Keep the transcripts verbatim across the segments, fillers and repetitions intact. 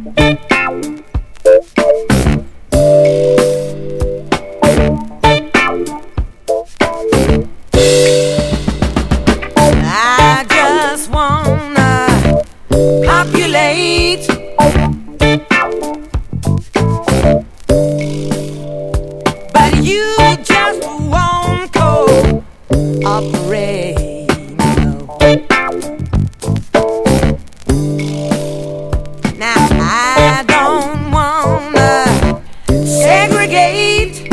I just wanna populate but you just won't cooperate. Now I don't wanna segregate,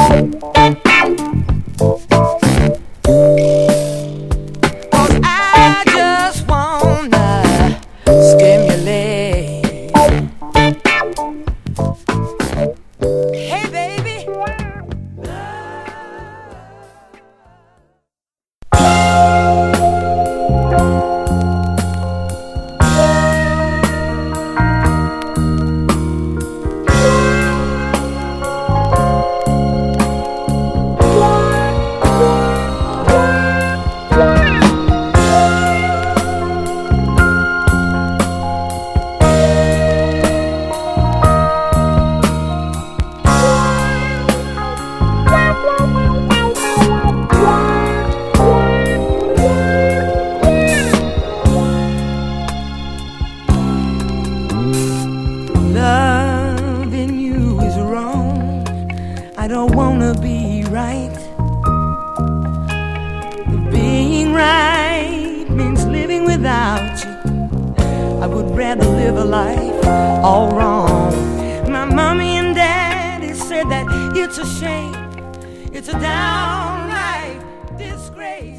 cause I just wanna stimulate. Hey baby, loving you is wrong. I don't wanna be right. Being right means living without you. I would rather live a life all wrong. My mommy and daddy said that it's a shame, it's a downright disgrace.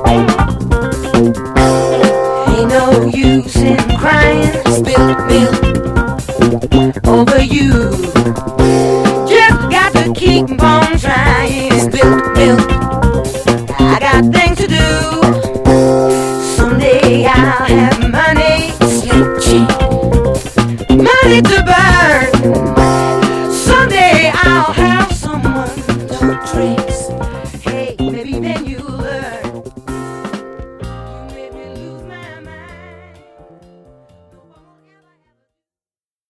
Ain't no use in crying, spilled milk